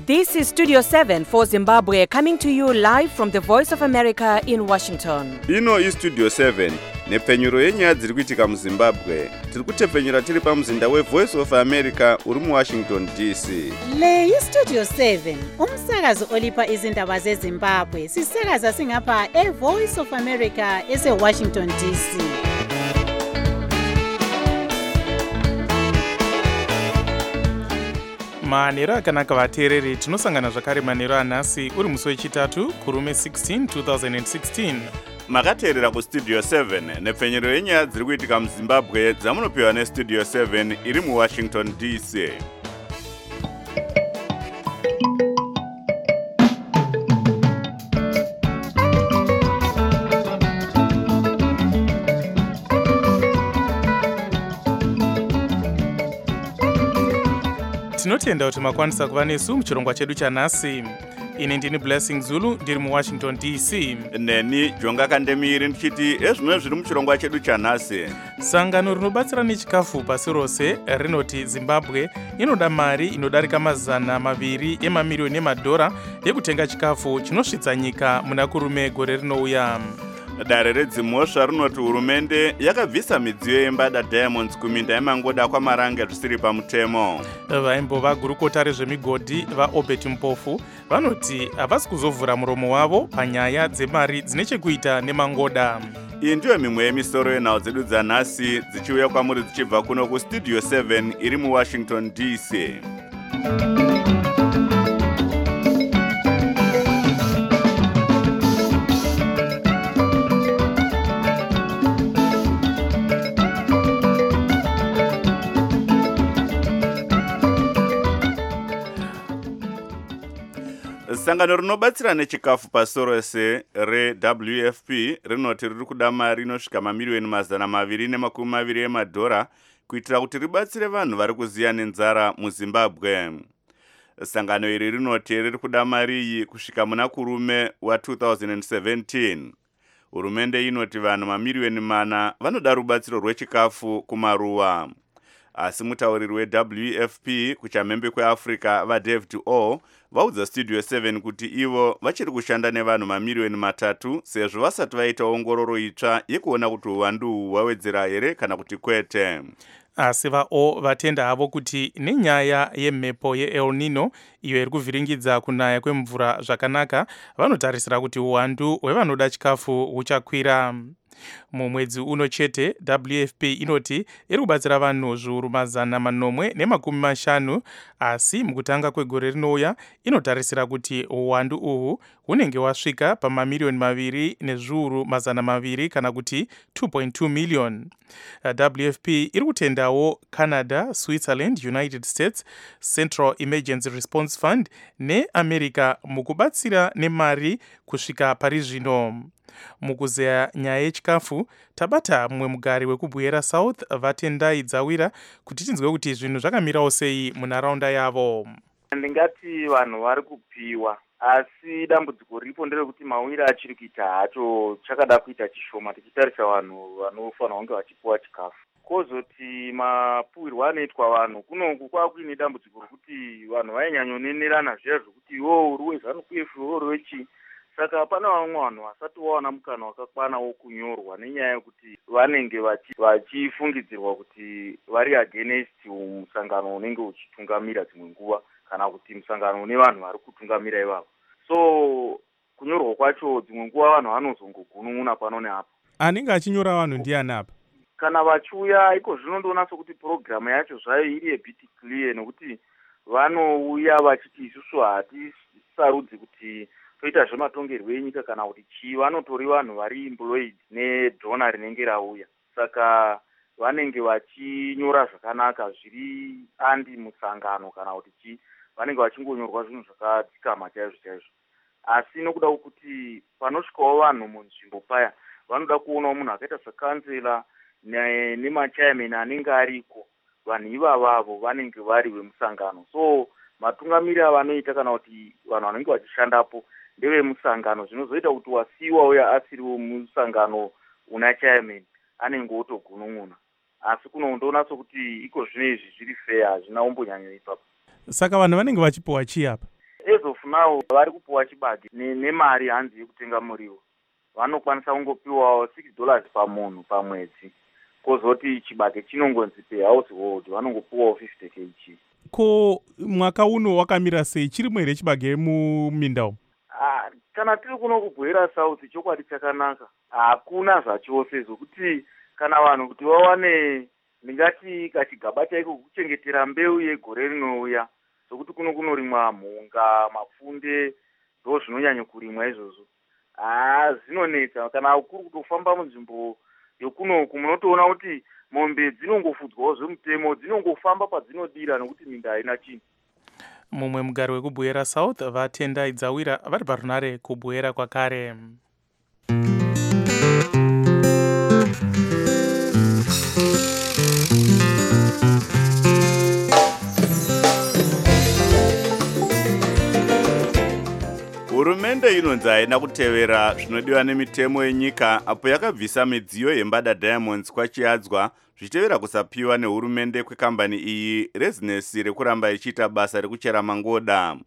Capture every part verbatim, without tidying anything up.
This is Studio seven for Zimbabwe, coming to you live from the Voice of America in Washington. Ino is Studio seven, nepfenyuro yenyaya dziri kuitika muZimbabwe. Tiri kutepfenyura tiri pamuzinda weVoice of America uri muWashington D C. Le iStudio seven, umsakazo olipa izindaba zeZimbabwe. Sisakaza singapha eVoice of America eseWashington D C. manero akanaka vateereri, tinosangana zvakare manero anhasi uri musi wechitatu kurume sixteen twenty sixteen. Makateerera kuStudio seven nepfenyuro yenyaya dziri kuitika muZimbabwe dzamunopiwa neStudio seven iri muWashington D C. Tinotenda kuti makwanisa kuva nesu muchirongwa chedu chanhasi. Ini ndini Blessing Zulu ndiri muWashington D C. Neni Jonga Kandemiri ndichiti ezvimwe zviri muchirongwa chedu chanhasi. Sangano rinobatsira nechikafu pasi rose rinoti Zimbabwe inoda mari inodarika mazana maviri emamirioni emadhora yekutenga chikafu chinosvitsa nyika muna kurume gore rinouya. Dare redzimhosva rinoti hurumende yakabvisa midziyo yembada Diamonds kuminda yemangoda kwaMaranga zvisiri pamutemo. Vaimbova gurukota rezvemigodhi vaObert Mpofu vanoti havasi kuzovhura muromo wavo panyaya dzemari dzine chekuita nemangoda. Iyi ndiyo mimwe yemisoro yenhau dzedu dzanhasi dzichiuya kwamuri dzichibva kuno kuStudio seven iri muWashington D C. Sangano rinobatsira nechikafu pasi rose reW F P rinoti riri kuda mari inosvika mamirioni mazana maviri nemakumi maviri emadhora kuitira kuti ribatsire vanhu vari kuziya nenzara muZimbabwe. Sangano iri rinoti riri kuda mari iyi kusvika muna kurume wa-twenty seventeen. Hurumende inoti vanhu mamirioni mana vanoda rubatsiro rwechikafu kumaruwa. Asi mutauriri weW F P kuchamhembe kweAfrica vaDavid O vaudza Studio seven kuti ivo vachiri kushanda nevanhu mamirioni matatu sezvo vasati vaita ongororo itsva yekuona kuti uwandu uhu hwawedzera here kana kuti kwete. Asi vaO vatenda havo kuti nenyaya yemhepo yeEl Nino iyo iri kuvhiringidza kunaya kwemvura zvakanaka, vanotarisira kuti uwandu hwevanoda chikafu huchakwira. Mumwedzi uno chete W F P inoti iri kubatsira vanhu zviuru mazana manomwe nemakumi mashanu, asi mukutanga kwegore rinouya inotarisira kuti uwandu uhu hunenge wasvika pamamirioni maviri nezviuru mazana maviri kana kuti two point two million. W F P iri kutendawo Canada, Switzerland, United States, Central Emergency Response Fund neAmerica mukubatsira nemari kusvika pari zvino. Mukuzeya nyaya yechikafu tabata mumwe mugari wekubuyera South vatendai dzawira kuti tinzwe kuti zvinhu zvakamirawo sei munharaunda yavo. Ndingati vanhu vari kupiwa, asi dambudziko ripo nderekuti mawira achiri kuita hacho chakada kuita chishoma tichitarisa vanhu vanofanira kunge vachipiwa chikafu. Kozoti mapuwirwo anoitwa vanhu kunoku kwakuine dambudziko rokuti vanhu vainyanyonenherana zviya zvokuti iwo uri weZanu P F iwo uri wechi. Saka pana vamwe vanhu vasati vaona mukana wakakwana wokunyorwa nenyaya yekuti vanenge vachifungidzirwa kuti vari against musangano unenge uchitungamira dzimwe nguva kana kuti musangano une vanhu vari kutungamira ivavo. So kunyorwa kwacho dzimwe nguva vanhu vanozongogunun'una pano neapo. Anenge achinyora vanhu ndiani apa? Kana vachiuya iko zvinondoona sokuti purogiramu yacho zvayo iri a-bit clear nekuti vanouya vachiti isusu hatisarudzi kuti toita zvematongerwo enyika kana kuti chii, vanotori vanhu vari employed nedhona rinenge rauya. Saka vanenge vachinyora zvakanaka zviri andi musangano kana kuti chii, vanenge vachingonyorwa zvinhu zvakadzikama chaizvo chaizvo. Asi nokuda kuti panosvikawo vanhu munzvimbo paya vanoda kuonawo munhu akaita sekansela nemachairman anenge ariko, vanhu ivavavo vanenge vari vemusangano. So matungamiri avanoita kana kuti vanhu vanenge vachishandapo ndevemusangano, zvinozoita kuti wasiiwa uya asiriwo musangano una chairman anenge otogunun'una. Asi kunondoona sokuti iko zvino izvi zviri fair, hazvina umbonyanyo ipapo. Saka vanhu vanenge vachipiwa chii apa? as of now vari kupuwa chibage nemari hanzi yekutenga muriwo. Vanokwanisa kungopiwawo six dollars pamunhu pamwedzi. Kozoti chibage chinongonzi per household vanongopiwawo fifty kilograms. Ko mwaka uno wakamira sei? Chirimo here chibage muminda umu? Ah, kana tiri kuno kubwera South chokwadi chakanaka. Hakuna zvachose zvokuti kana vanhu kuti vawane ndingati kachigaba chaiko kuchengetera mbeu yegore rinouya. Zvokuti kuno kunorimwa mhunga, mapfunde, ndo zvinonyanya kurimwa izvozvo. Ah, zinonetsa kana kuri kutofamba munzvimbo yokunoku munotoona kuti mombe dzinongofudzwawo zvemutemo, dzinongofamba padzinodira nokuti minda haina chinhu. Mumwe mugari wekubwera South vatenda idzawira vari parunare kubwera kwakare. Hurumende inonzi haina kutevera zvinodiwa nemitemo yenyika apo yakabvisa midziyo yembada Diamonds kwachiadzwa zvichitevera kusapiwa nehurumende kwekambani iyi rezinesi rekuramba ichiita basa rekuchera mangoda.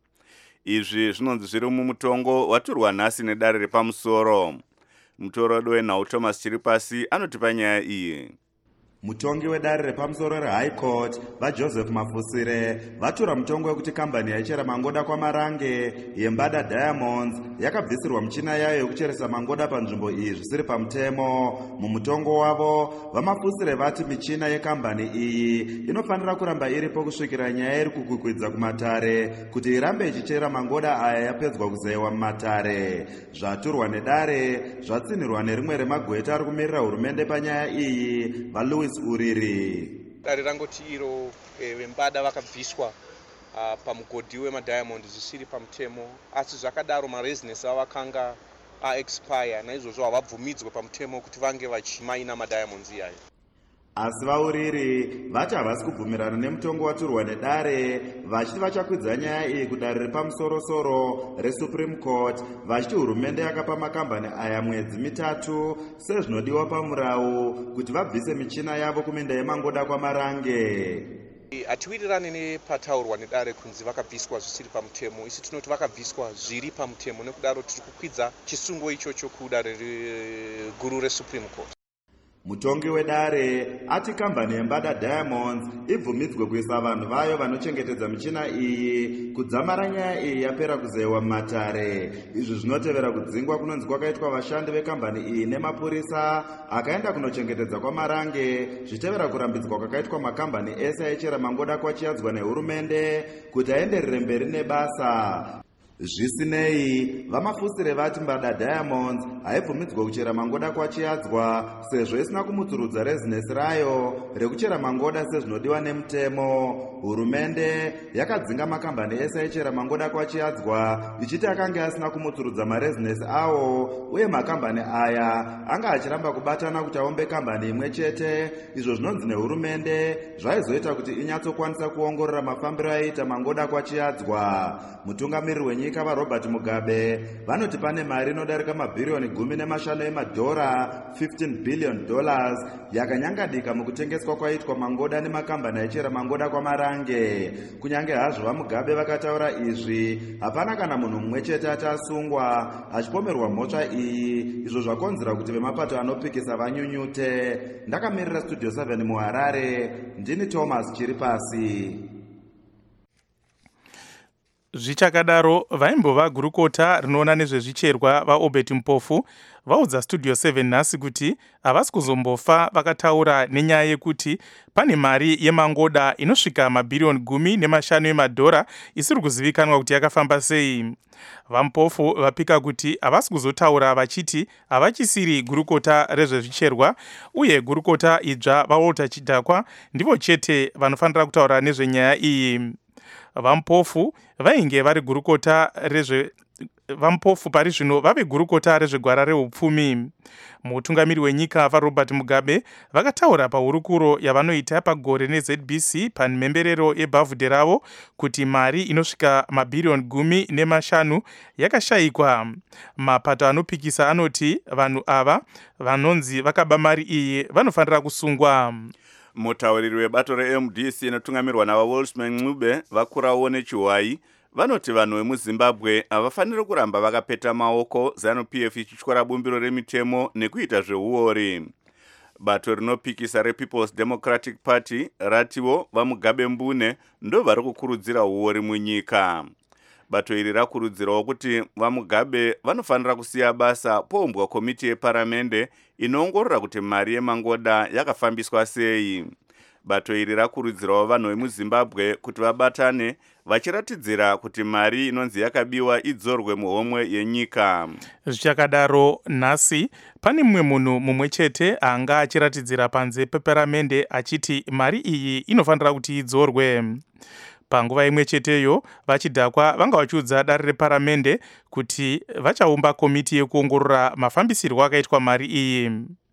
Izvi zvinonzi zviri mumutongo waturwa nhasi nedare repamusoro. Mutorodi wenhau Thomas Chiripasi anotipa nyaya iyi. Mutongi wedare repamusoro reHigh Court vaJoseph Mafusire vatura mutongo wekuti kambani yaichera mangoda kwaMarange yembada Diamonds yakabvisirwa michina yayo yekucheresa mangoda panzvimbo iyi zvisiri pamutemo. Mumutongo wavo vaMafusire vati michina yekambani iyi inofanira kuramba iripo kusvikira nyaya iri kukukwidza kumatare kuti irambe ichichera mangoda aya yapedzwa kuzeyiwa mumatare. Zvaturwa nedare zvatsinirwa nerimwe remagweta ari kumirira hurumende panyaya iyi vaLouis Uriri. Dare rangoti iro vembada vakabviswa uh, pamugodhi wemaDiamond zvisiri pamutemo, asi zvakadaro marezinesi avakanga aexpire naizvozvo havabvumidzwe pamutemo kuti vange vachimaina maDiamonds iyayo. Asi vaUriri vati havasi kubvumirana nemutongo waturwa nedare, vachiti vachakwidza nyaya iyi kudare repamusoro-soro reSupreme Court, vachiti hurumende yakapa makambani aya mwedzi mitatu sezvinodiwa pamurau kuti vabvise michina yavo kuminda yemangoda kwaMarange. Hatiwirirani nepataurwa nedare kunzi vakabviswa zvisiri pamutemo, isi tinoti vakabviswa zviri pamutemo, nekudaro tiri kukwidza chisungo ichocho kudare guru reSupreme Court. Mutongi wedare ati kambani yembada Diamonds ibvumidzwe kuisa vanhu vayo vanochengetedza michina iyi kudzamara nyaya iyi yapera kuzeyiwa mumatare. Izvi zvinotevera kudzingwa kunonzi kwakaitwa vashandi vekambani iyi nemapurisa akaenda kunochengetedza kwaMarange zvichitevera kurambidzwa kwakaitwa makambani ese aichera mangoda kwachiadzwa nehurumende kuti aenderere mberi nebasa. Zvisinei, vaMafusire vati mbada Diamonds haibvumidzwa kuchera mangoda kwachiadzwa sezvo isina kumutsurudza rezinesi rayo rekuchera mangoda sezvinodiwa nemutemo. Hurumende yakadzinga makambani ese aichera mangoda kwachiadzwa ichiti akanga asina kumutsurudza marezinesi awo, uye makambani aya anga achiramba kubatana kuti aumbe kambani imwe chete. Izvo zvinonzi nehurumende zvaizoita kuti inyatsokwanisa kuongorora mafambiro aiita mangoda kwachiadzwa. Mutungamiriri wenyika vaRobert Mugabe vanoti pane mari inodarika mabhiriyoni gumi nemashanu emadhora fifteen billion dollars yakanyangadika mukutengeswa kwaitwa mangoda nemakambani aichera mangoda kwaMarange. Kunyange hazvo vaMugabe vakataura izvi, hapana kana munhu mumwe chete achasungwa achipomerwa mhosva iyi, izvo zvakonzera kuti vemapato anopikisa vanyunyute. Ndakamirira Studio seven muHarare, ndini Thomas Chiripasi. Zvichakadaro vaimbova gurukota rinoona nezvezvicherwa vaObert Mpofu vaudza Studio seven nhasi kuti havasi kuzombofa vakataura nenyaya yekuti pane mari yemangoda inosvika mabhiriyoni gumi nemashanu emadhora isiri kuzivikanwa kuti yakafamba sei. VaMpofu vapika kuti havasi kuzotaura vachiti havachisiri gurukota rezvezvicherwa, uye gurukota idzva vaWalter Chidhakwa ndivo chete vanofanira kutaura nezvenyaya iyi. VaMpofu vainge vari gurukota rezve VaMpofu pari zvino vave gurukota rezvegwara reupfumi. Mutungamiri wenyika vaRobert Mugabe vakataura pahurukuro yavanoita pagore neZ B C pamhemberero yebhavhudhe ravo kuti mari inosvika mabhiriyoni gumi nemashanu yakashayikwa. Mapato anopikisa anoti vanhu ava vanonzi vakaba mari iyi vanofanira kusungwa. Mutauriri webato reM D C inotungamirwa navaWolfsman Ncube vakurawo nechiwai vanoti vanhu vemuzimbabwe havafaniri kuramba vakapeta maoko zanu P F ichityora bumbiro remitemo nekuita zveuori. Bato rinopikisa rePeople's Democratic Party ratiwo vamugabe mbune ndo vari kukurudzira uori munyika. Bato iri rakurudzirawo kuti vamugabe vanofanira kusiya basa poumbwa komiti yeparamende inoongorora kuti mari yemangoda yakafambiswa sei. Bato iri rakurudzirawo vanhu vemuzimbabwe kuti vabatane vachiratidzira kuti mari inonzi yakabiwa idzorwe muhomwe yenyika. Zvichakadaro nhasi pane mumwe munhu mumwe chete anga achiratidzira panze peparamende achiti mari iyi inofanira kuti idzorwe. Panguva imwe cheteyo vachidhakwa vanga vachiudza dare reparamende kuti vachaumba komiti yekuongorora mafambisirwo akaitwa mari iyi.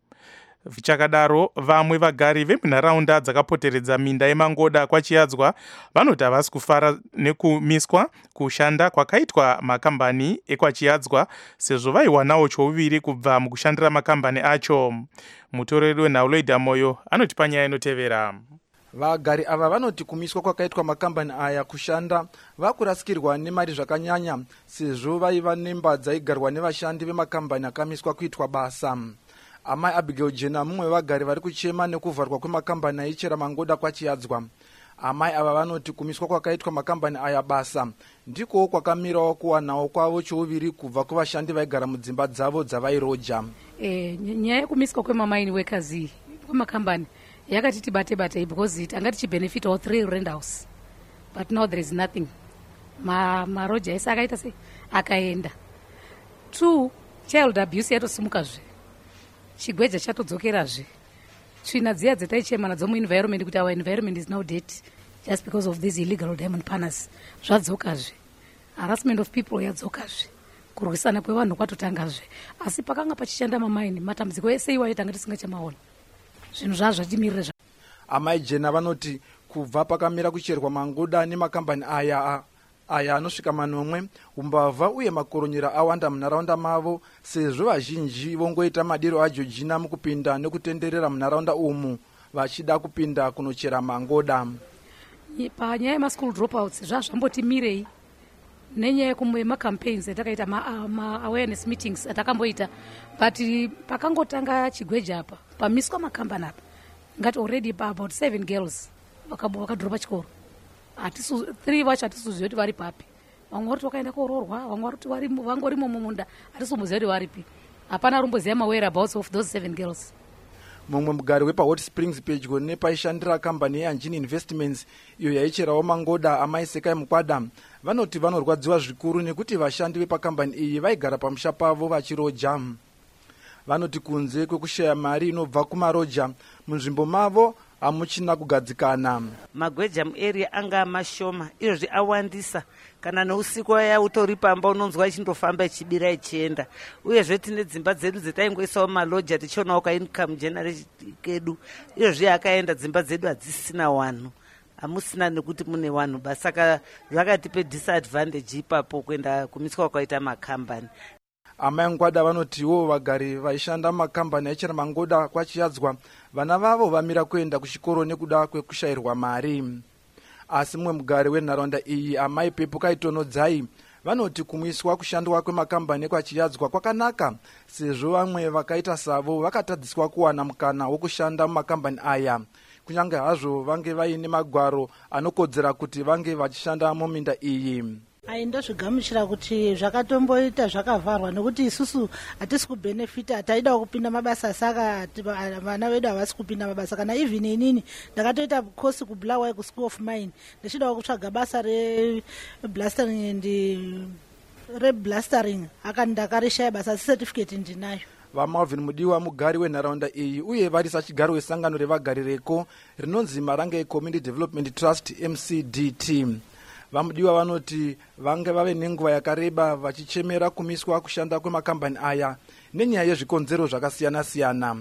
Vichakadaro vamwe vagari vemunharaunda dzakapoteredza minda yemangoda kwaChiyadzwa vanoti havasi kufara nekumiswa kushanda kwakaitwa makambani ekwaChiyadzwa sezvo vaiwanawo chouviri kubva mukushandira makambani acho. Mutoreri wenhauloidha moyo anoti panyaya inotevera. Vagari ava vanoti kumiswa kwakaitwa makambani aya kushanda vakurasikirwa nemari zvakanyanya sezvo vaiva nemba dzaigarwa nevashandi vemakambani akamiswa kuitwa basa. Amai Abigail Jena mumwe vagari vari kuchema nekuvharwa kwemakambani aichera mangoda kwaChiyadzwa. Amai ava vanoti kumiswa kwakaitwa makambani aya basa ndiko kwakamirawo kuwanawo kwavo chouviri kubva kuvashandi vaigara mudzimba dzavo dzavairoja. Eh, nyaya yekumiswa kwemamaini wekazi kwemakambani yakatiti bate bate because it anga tichibenefit all three rent house, but now there is nothing. Ma maroja esa akaita se akaenda. Two, child abuse yatosimukazve. Chigweja chatodzokerazve. Tsvina dziya dzataichema nadzo muenvironment kuti our environment is now dead just because of these illegal diamond panels. Zvadzokazve. Harassment of people yadzokazve. Kurwisana kwevanhu kwatotangazve. Asi pakanga pachishanda mamaini matambudziko ese iwayo tanga tisingachamaona. Zvinhu zvazvo zvatimirira. Amai Jena vanoti kubva pakamira kucherwa mangoda nemakambani aya aya anosvika manomwe umbavha uye makoronyera awanda munharaunda mavo sezvo vazhinji vongoita madiro aJeorgina mukupinda nekutenderera munharaunda umu vachida kupinda kunochera mangoda. Panyaya yemaschool dropouts zvazvambotimirei nenyaya yekumacampaigns atakaita ma-awareness meetings atakamboita, but pakangotanga chigweja apa pamiswa makambani apa ngati already about seven girls vakadropa chikoro. Atisu three vacho hatisuzivi kuti vari papi. Vamwe vari vakaenda kororwa, vamwe vari vangorimo mumunda, hatisumbuzivi kuti varipi. Hapana rumboziva ma-whereabouts of those seven girls. Mumwe mugari wepa Hot Springs pedyo nepaishandira kambani yeAngini Investments iyo yaicherawo mangoda amai Sekai Mukwada vanoti vanorwadziwa zvikuru nekuti vashandi vepakambani iyi vaigara pamusha pavo vachiroja. Vanoti kunze kwekushaya mari inobva kumaroja munzvimbo mavo hamuchina kugadzikana. Magweja muarea anga mashoma, izvozvi awandisa. Kana neusiku waya utori pamba unonzwa ichindofamba ichibira ichienda. Uyezve tine dzimba dzedu dzataingoisawo maloja tichionawo ka income generation kedu. Izvozvi akaenda dzimba dzedu hadzisina wanhu. Hamusina nekuti mune wanhu basi saka zvakatipe disadvantage ipapo kuenda kumiswa kwakaita makambani. Amai Ngwada vanotiwo vagari vaishanda makambani aichera mangoda kwaChiyadzwa vana vavo vamira kuenda kuchikoro nekuda kwekushayirwa mari. Asi mumwe mugari wenharaunda iyi amai Pepo Kaitonodzai vanoti kumwiswa kushandwa kwemakambani kwaChiyadzwa kwakanaka sezvo vamwe vakaita savo vakatadziswa kuwana mukana wokushanda mumakambani aya. Kunyange hazvo vange vaine magwaro anokodzera kuti vange vachishanda muminda iyi. Aindozvigamuchira kuti zvakatomboita zvakavharwa nekuti isusu hatisi kubenefita, taida kupinda mabasa saka vana vedu havasi kupinda mabasa. Kana even inini ndakatoita course kuBulawayo kuSchool of Mine ndichida kutsvaga basa reblastering and reblastering aka ndakarishaya basa asi certificate ndinayo. VaMalvin Mudiwa mugari wenharaunda iyi uye vari sachigaro wesangano revagari reko rinonzi Marange Community Development Trust M C D T. Vamudiwa vanoti vange vave nenguva yakareba vachichemera kumiswa kushanda kwemakambani aya nenyaya yezvikonzero zvakasiyana siyana.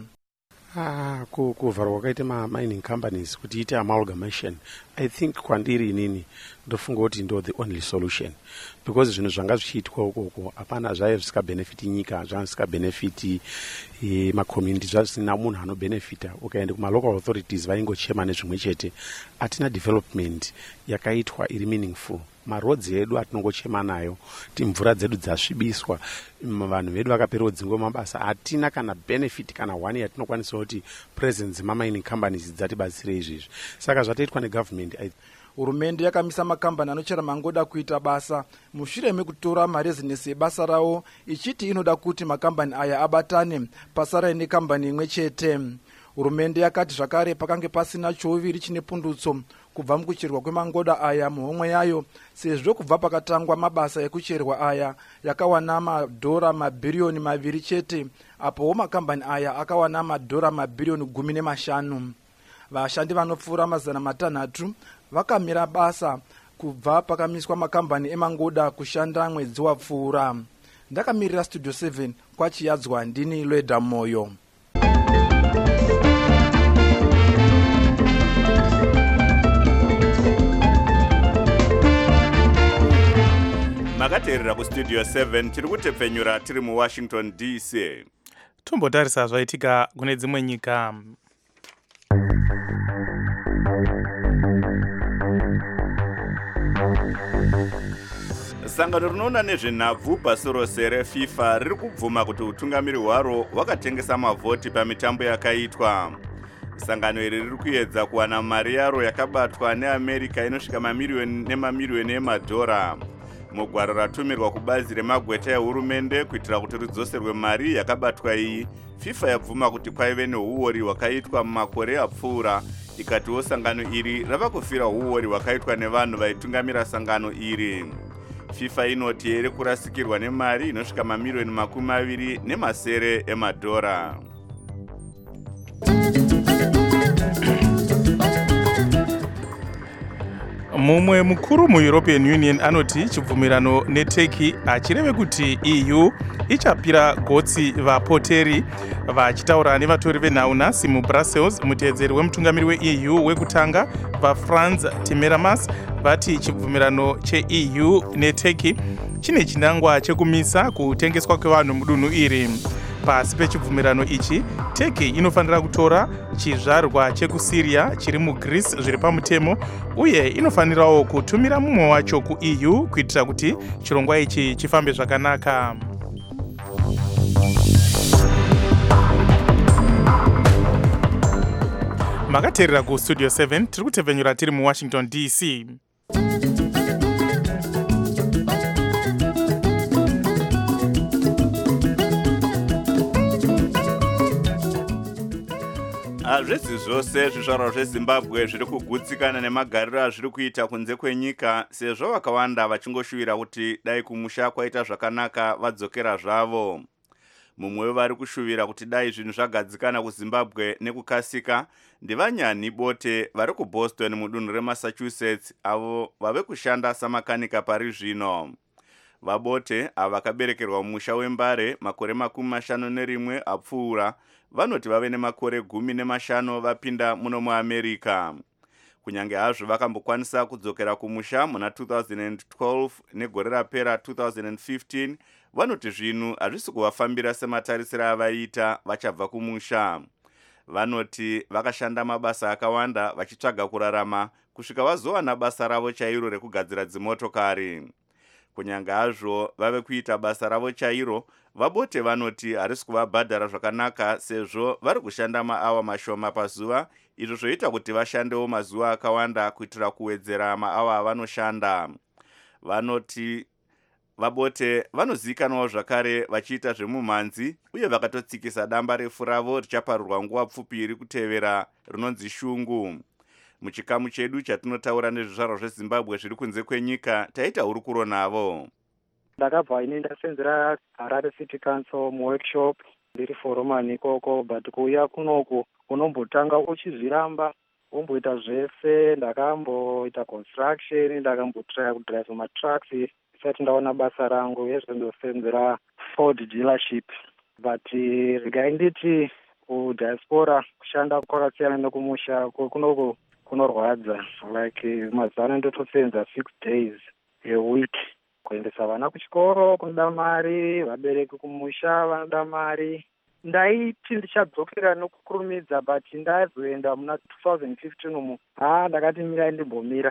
Ah, kuvharwa kwakaita ma-mining companies kuti ite amalgamation, I think kwandiri inini ndofunga kuti ndo the only solution, because zvinhu zvanga zvichiitwa ukoko hapana zvaive zvisikabenefiti nyika, zvanga zvisikabenefiti e, macommunity, zvisina munhu anobenefita. Ukaenda kuma-local authorities vaingochema nezvimwe chete, hatina development yakaitwa iri meaningful marodzi edu atinongochema nayo kuti mvura dzedu dzasvibiswa, vanhu vedu vakapera kudzinga mabasa, hatina kana benefit kana one yatinokwanisa kuti presence mamining companies dzatibatsire izvizvi. Saka zvatoitwa negovernment. Hurumende yakamisa makambani anochera mangoda kuita basa mushure mekutora marezinesi ebasa rawo, ichiti inoda kuti makambani aya abatane pasara nekambani imwe chete. Hurumende yakati zvakare pakange pasina choviri chine pundutso kubva mukucherwa kwemangoda aya muhomwe yayo, sezvo kubva pakatangwa mabasa ekucherwa aya yakawana madhora mabhiriyoni maviri chete, apowo makambani aya akawana madhora mabhiriyoni gumi nemashanu. Vashandi vanopfuura mazana matanhatu vakamira basa kubva pakamiswa makambani emangoda kushanda mwedzi wapfuura. Ndakamirira Studio seven kwachiyadzwa ndini Lweda Moyo. makateerera kustudio seven tiri kutepfenyura tiri muwashington D C. Tombotarisa zvaitika kune dzimwe nyika. Sangano rinoona nezvenhabvu pasi rose reFIFA riri kubvuma kuti utungamiri hwaro hwakatengesa mavhoti pamitambo yakaitwa. Sangano iri riri kuedza kuwana mari yaro yakabatwa neAmerica inosvika mamiriyoni nemamiriyoni emadhora. Mugwaro ratumirwa kubazi remagweta ehurumende kuitira kuti ridzoserwe mari yakabatwa iyi, FIFA yabvuma kuti kwaive neuori hwakaitwa mumakore apfuura, ikatiwo sangano iri rava kufira uori hwakaitwa nevanhu vaitungamira sangano iri. FIFA inoti iri kurasikirwa nemari inosvika mamiriyoni makumi maviri nemasere emadhora. Mumwe mukuru muEuropean Union anoti chibvumirano neTurkey achireve kuti E U ichapira gotsi vapoteri. Vachitaura nevatori venhau nhasi muBrussels, muteedzeri wemutungamiri weE U wekutanga vaFrans Timmermans vati chibvumirano cheE U neTurkey chine chinangwa chekumisa kutengeswa kwevanhu mudunhu iri. Pasi pechibvumirano ichi, Turkey inofanira kutora chizvarwa chekuSyria chiri muGreece zviri pamutemo, uye inofanirawo kutumira mumwe wacho kuE U kuitira kuti chirongwa ichi chifambe zvakanaka. Makateerera kuStudio seven tiri kutepfenyura tiri muWashington D C. Hazvisi zvose zvizvarwa zveZimbabwe zviri kugutsikana nemagariro azviri kuita kunze kwenyika, sezvo vakawanda vachingoshuvira kuti dai kumusha kwaita zvakanaka vadzokera zvavo. Mumwe wevari kushuvira kuti dai zvinhu zvagadzikana kuZimbabwe nekukasika ndivanyani Bote vari kuBoston mudunhu reMassachusetts, avo vave kushanda samakanika pari zvino. Vabote ava vakaberekerwa mumusha weMbare makore makumi mashanu nerimwe apfuura, vanoti vave nemakore gumi nemashanu vapinda muno muAmerica. Kunyange hazvo vakambokwanisa kudzokera kumusha muna two thousand twelve negore rapera two thousand fifteen, vanoti zvinhu hazvisi kuvafambira sematarisiro avaita vachabva kumusha. Vanoti vakashanda mabasa akawanda vachitsvaga kurarama kusvika vazowana basa ravo chairo rekugadzira dzimotokari. Kunyange hazvo vave kuita basa ravo chairo, Vabote vanoti harisi kuvabhadhara zvakanaka sezvo vari kushanda maawa mashoma pazuva, izvo zvoita kuti vashandewo mazuva akawanda kuitira kuwedzera maawa avanoshanda. Vanoti Vabote vanozivikanwawo zvakare vachiita zvemumhanzi, uye vakatotsikisa damba refu ravo richaparurwa nguva pfupi iri kutevera rinonzi shungu. Muchikamu chedu chatinotaura nezvizvarwa zveZimbabwe zviri kunze kwenyika, taita hurukuro navo. Ndakabva ine ndasenzera Harare City Council muworkshop ndiri foromani ikoko, but kuuya kunoku unombotanga uchizviramba womboita zvese. Ndakamboita construction, ndakambotraya kudrive matrucks isati ndaona basa rangu yezvendosenzera Ford dealership. But regai nditi kudiaspora kushanda kwakasiyana nekumusha kunoku kunorwadza, like mazana ndotosenza six days a week. Kuendesa vana kuchikoro kunoda mari, vabereki kumusha vanoda mari. Ndaiti ndichadzokera nokukurumidza, but ndazoenda muna two thousand fifteen umu. Ha, ndakati mirai ndimbomira.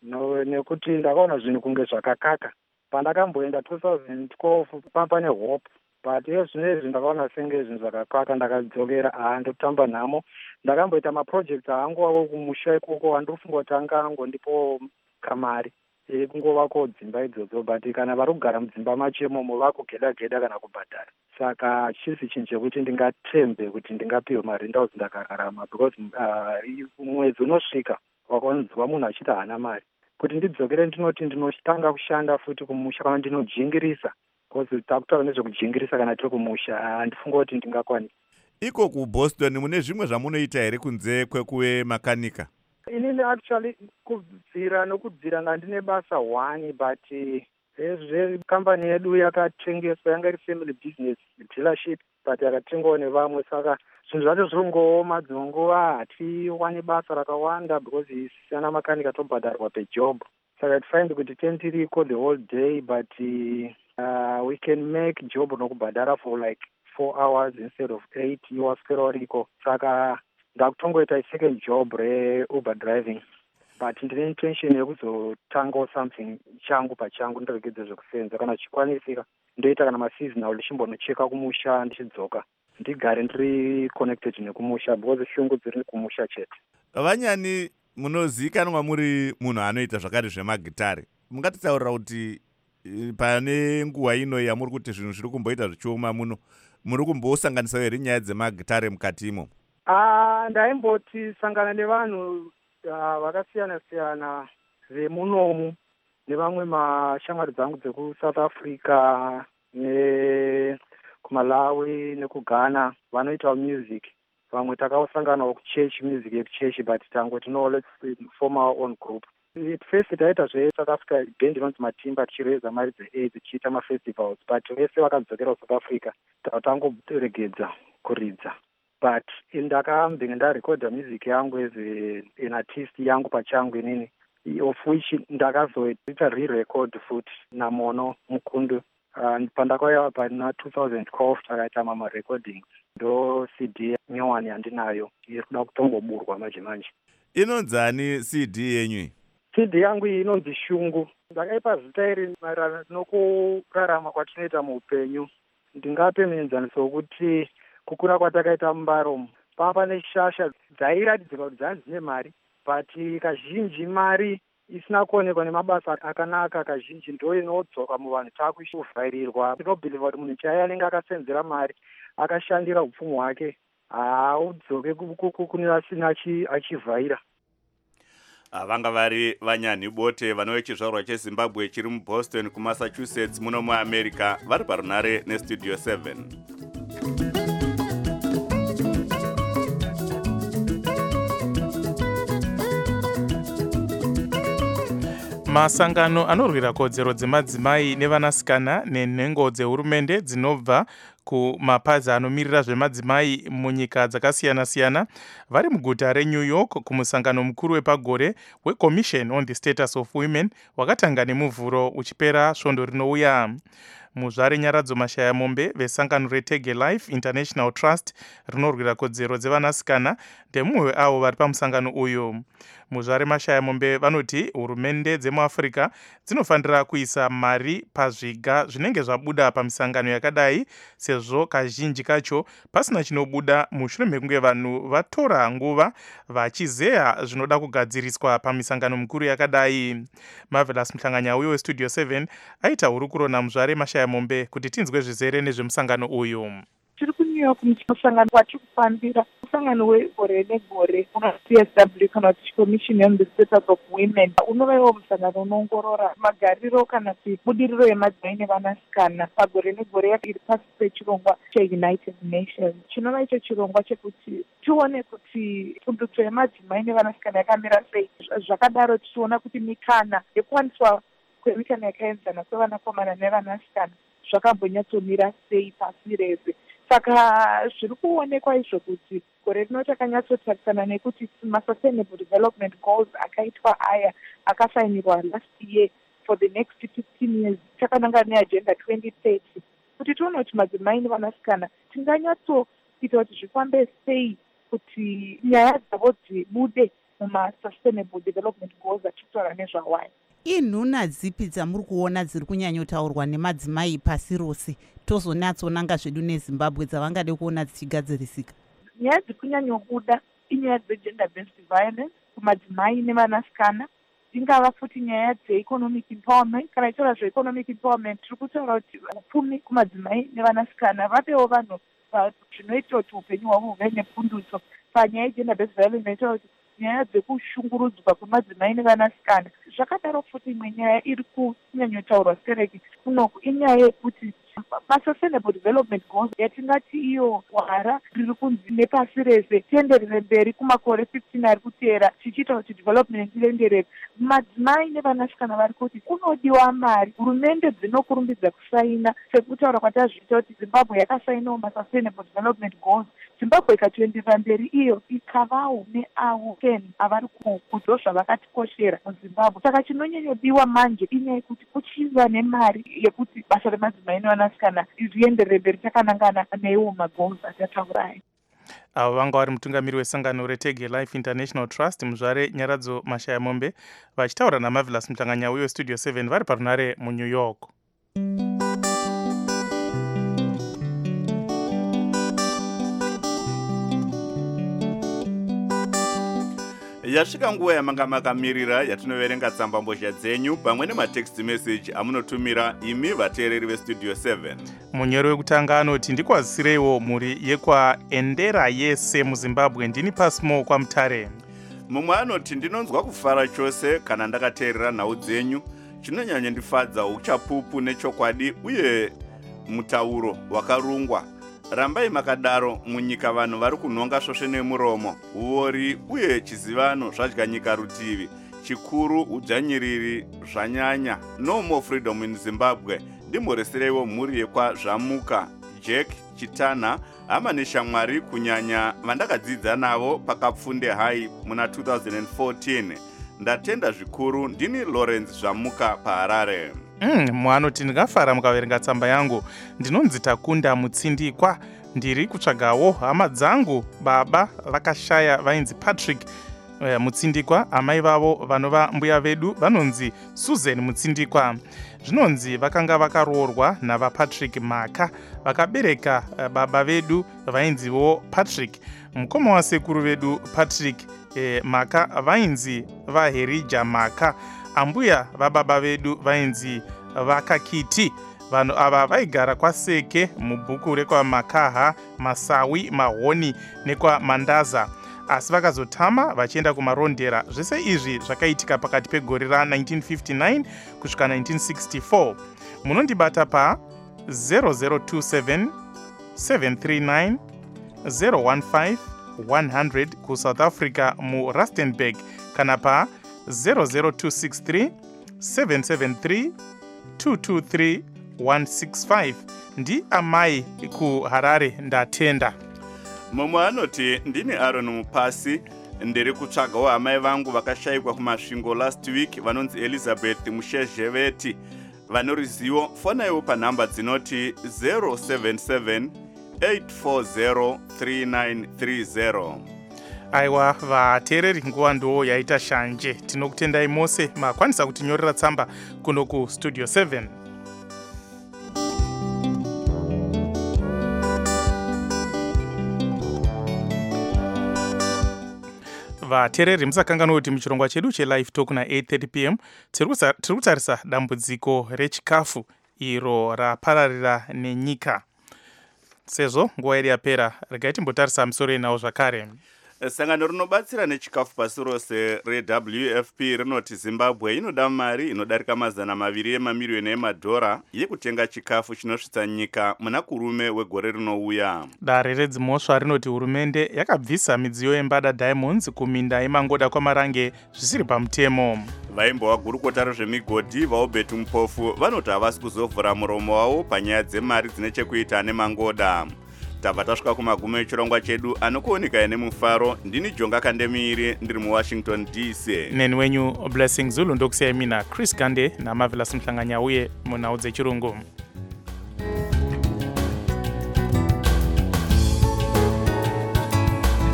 no, nekuti ndakaona zvinhu kunge zvakakaka pandakamboenda two thousand twelve pane hope but ezvinezvi ndakaona senge zvinhu zvakakaka ndakadzokera haa ndotamba nhamo ndakamboita maprojects angu avo kumusha ikoko andofunga kuti anga angondipo kamari kungovako dzimba idzodzo but kana vari kugara mudzimba macho imomo vakugeda geda kana kubhadhara saka chisi chinhu chekuti ndingatembe kuti ndingapiwe marendaus ndakararama because uh, mwedzi unosvika wakanzwa munhu achiti haana mari kuti ndidzokere ndinoti ndinotanga kushanda futi kumusha kana ndinojingirisa because takutaura nezvekujingirisa kana tiri kumusha handifunga kuti ndingakwanisa. Iko kuBoston mune zvimwe zvamunoita here kunze kwekuve makanika? Inini actually kubvira nokudzira ngandine basa one but ezve kambani yedu yakatengesa yanga iri family business dealership but yakatengwa nevamwe saka zvinhu zvacho zvirongooma dzimwe nguva hatiwani basa rakawanda because isina makanika tobhadharwa pejob saka tifind kuti tentiriko the whole day but uh, we can make job nokubhadhara for like four hours instead of eight iwaswera wariko saka ndakutongoita second job re-uber driving but ndine intention yekuzotangawo something changu pachangu ndiregedze zvekusenza kana chikwanisika ndoita kana maseasonal ndichimbonocheka kumusha ndichidzoka ndigare ndiri connected nekumusha because shungu dziri kumusha chete. Vanyani munozikanwa muri munhu anoita zvakare zvemagitari mungatitaurira kuti pane nguva ino yamuri kuti zvinhu zviri kumboita zvichioma muno muri kumbosanganisa here nyaya dzemagitari mukati imo? Ah, ndaimboti sangana nevanhu vakasiyana siyana vemunomu nevamwe mashamwari dzangu dzekusouth Africa nekumalawi nekughana vanoita music vamwe takausanganawo kuchechi music yekuchechi but tangoti no let's form our own group. First taita zveSouth Africa band inonzi Matimba tichireza mari dzeAIDS tichiita mafestivals but vese vakadzokera South Africa tangoregedza kuridza but ndakambinge ndarekodha music yangu as an artist yangu pachangu inini of which ndakazoita re-record futi naMono Mukundu uh, pandakauya pana two thousand twelve takaita mama recordings ndo C D nyowani yandinayo iri kuda kutongoburwa manje manje. Inonzani C D yenyu? C D yangu iyi inonzi Shungu. Ndakaipa zita iri maererano nokurarama kwatinoita muupenyu. Ndingape muenzaniso wekuti kukura kwatakaita mubaromo papa neshasha dzairatidzika kuti dzanzi dzine mari but kazhinji mari isina kuonekwa nemabasa akanaka kazhinji ndo inodzoka muvanhu taakuvhairirwa. Ndinobhiliva kuti munhu chaiye anenge akasenzera mari akashandira upfumi hwake haudzoke kune asina achivhaira. Vanga vari Vanyani Bote vanowe chizvarwa cheZimbabwe chiri muBoston kuMassachusetts muno muAmerica vari parunare nestudio seven. Masangano anorwira kodzero dzemadzimai nevanasikana nenhengo dzehurumende dzinobva kumapazi anomirira zvemadzimai munyika dzakasiyana-siyana vari muguta reNew York kumusangano mukuru wepagore weCommission on the Status of Women wakatanga nemuvhuro uchipera svondo rinouya. Muzvare Nyaradzo Mashaya Mombe vesangano reTege Life International Trust rinorwira kodzero dzevanasikana ndemumwe avo vari pamusangano uyu. Muzvare Mashaya Mombe vanoti hurumende dzemuAfrica dzinofanira kuisa mari pazviga zvinenge zvabuda pamisangano yakadai sezvo kazhinji kacho pasina chinobuda mushure mekunge vanhu vatora nguva vachizeya zvinoda kugadziriswa pamisangano mikuru yakadai. Marvelous Mhlanganya uyo westudio seven aita hurukuro naMuzvare Mashaya Mombe kuti tinzwe zvizere nezvemusangano uyu. Tiri kuNew York musangano watiri kufambira musangano wegore negore una C S W kana kuti Commission on the Status of Women unovawo musangano unoongorora magariro kana kuti budiriro yemadzimai nevanasikana pagore negore iri pasi pechirongwa cheUnited Nations. Chinova icho chirongwa chekuti tione kuti pundutso yemadzimai nevanasikana yakamira sei. Zvakadaro tichiona kuti mikana yekuwaniswa kwemikana yakaenzana kwevanakomana nevanasikana zvakambonyatsomira sei pasi rese. Saka zviri kuonekwa izvo kuti gore rino takanyatsotarisana nekuti ma-sustainable development goals akaitwa aya akasainirwa last year for the next fifteen years takananga neagenda twenty thirty kuti tione kuti madzimai nevanasikana tinganyatsoita kuti zvifambe sei kuti nyaya dzavo dzibude muma-sustainable development goals achitaura nezvawai. inhuna dzipi dzamuri kuona dziri kunyanyotaurwa nemadzimai pasi rose tozonatsonanga zvedu nezimbabwe dzavangade kuona dzichigadzirisika? Nyaya dziri kunyanyobuda inyaya dzegender based violence kumadzimai nevanasikana, dzingava futi nyaya dzeeconomic empowerment. Kana ichitaura zveeconomic empowerment tiri kutaura kuti upfumi kumadzimai nevanasikana vapewo vanhu zvinoita kuti upenyu hwavo huve nepundutso. Panyaya yegender based violence inotaura kuti nyaya dzekushungurudzwa kwemadzimai nevanasikana. Zvakadaro futi imwe nyaya iri kunyanyotaurwa sereki kunoku inyaya yekuti ma-sustainable development goals yatingati iyo hwara riri kunzi nepasi rese tienderere mberi kumakore fifteen ari kuteera tichiita kuti development ienderere. Madzimai nevanasikana vari kuti kunodiwa mari. Hurumende dzinokurumbidza kusaina sekutaura kwatazviita kuti Zimbabwe yakasainawo ma-sustainable development goals. Zimbabwe ikatoenderera mberi iyo ikavawo neavo ten avari kudzo zvavakatikoshera muZimbabwe. Saka chinonyanyodiwa manje inyaya yekuti kuchiva nemari yekuti basa remadzimai nevanasikana rienderere mberi chakanangana neiwo magoals atataurayo. Avo vanga vari mutungamiri wesangano reTege Life International Trust muzvare Nyaradzo Mashaya Mombe vachitaura naMarvelous Mhlanganyauyi weStudio seven vari parunare muNew York. Yasvika nguva yamanga makamirira yatinoverenga tsambambozha dzenyu pamwe nematext message amunotumira imi vateereri veStudio seven. Munyori wekutanga anoti ndikwazisireiwo mhuri yekwaendera yese muZimbabwe ndini pasmo kwaMutare. Mumwe anoti ndinonzwa kufara chose kana ndakateerera nhau dzenyu. Chinonyanyandifadza uchapupu nechokwadi uye mutauro wakarungwa. Rambai makadaro munyika vanhu vari kunhonga svosve nemuromo, uori uye chizivano zvadya nyika rutivi. Chikuru udzvanyiriri zvanyanya. No more freedom in Zimbabwe. Ndimhoresereiwo mhuri yekwazvamuka Jack Chitana hama neshamwari kunyanya vandakadzidza navo pakapfunde hai muna two thousand fourteen. Ndatenda zvikuru. Ndini Lawrence Zvamuka paHarare. Mm, mwanoti ndingafara mukaverenga tsamba yangu. Ndinonzi Takunda Mutsindikwa. Ndiri kutsvagawo hama dzangu baba vakashaya vainzi Patrick uh, Mutsindikwa. Amai vavo vanova mbuya vedu vanonzi Susan Mutsindikwa. Zvinonzi vakanga vakaroorwa navaPatrick Maka vakabereka uh, baba vedu vainziwo Patrick. Mukoma wasekuru vedu Patrick eh, Maka vainzi vaHerija Maka. Ambuya vababa vedu vainzi Vakakiti. Vanhu ava vaigara kwaSeke mubhuku rekwaMakaha, Masawi, Mahoni nekwaMandaza. Asi vakazotama vachienda kumarondera. Zvese izvi zvakaitika pakati pegore ra-nineteen fifty-nine kusvika nineteen sixty-four. Munondibata pa zero zero two seven seven three nine zero one five one hundred kuSouth Africa muRustenburg kana pa zero zero two six three seven seven three two two three one six five. Ndi amai kuHarare ndatenda. Mumwe anoti ndini Aaron Mupasi ndiri kutsvagawo amai vangu vakashayikwa kumasvingo last week vanonzi Elizabeth Mushezheveti. Vanorizivo fonaiwo panhamba dzinoti zero seven seven eight four zero three nine three zero. Aiwa vateereri nguva ndo yaita shanje. Tinokutendai mose makwanisa kutinyorera tsamba kuno kuStudio seven. Vateereri musakanganwa kuti muchirongwa chedu chelive talk na eight thirty p m tiri kutarisa dambudziko rechikafu iro rapararira nenyika. Sezvo nguva iri yapera, regai timbotarisa musoro inawo zvakare. Sangano rinobatsira nechikafu pasi rose reW F P rinoti Zimbabwe inoda mari inodarika mazana maviri emamiliyoni emadhora yekutenga chikafu chinosvitsa nyika muna kurume wegore rinouya. Dare redzimosva rinoti hurumende yakabvisa midziyo yembada Diamonds kuminda yemangoda kwaMarange zvisiri pamutemo. Vaimbova gurukota rezvemigodhi vaObert Mupofu vanoti havasi kuzovhura muromo wavo panyaya dzemari dzine chekuita nemangoda. Tabva tasvika kumagumo echirongwa chedu anokuoneka nemufaro. Ndini Jonga Kandemiri ndiri muWashington D C. Neni wenyu Blessing Zulu ndokusiyai mina Chris Gande naMarvelous Mhlanganyauyi munhau dzechirungu.